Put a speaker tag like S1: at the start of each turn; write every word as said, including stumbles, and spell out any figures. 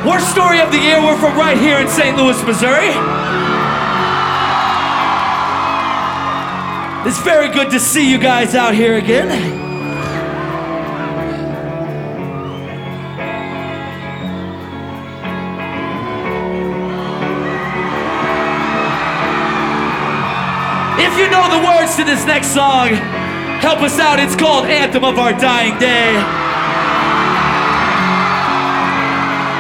S1: Worst story of the year, we're from right here in Saint Louis, Missouri. It's very good to see you guys out here again. If you know the words to this next song, help us out. It's called Anthem of Our Dying Day.